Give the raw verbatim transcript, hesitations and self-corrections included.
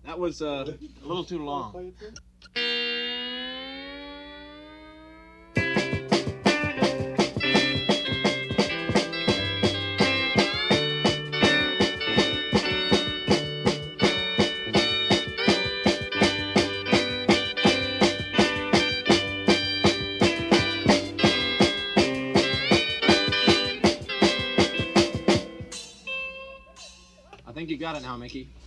That was uh, a little too long. I think you got it now, Mickey.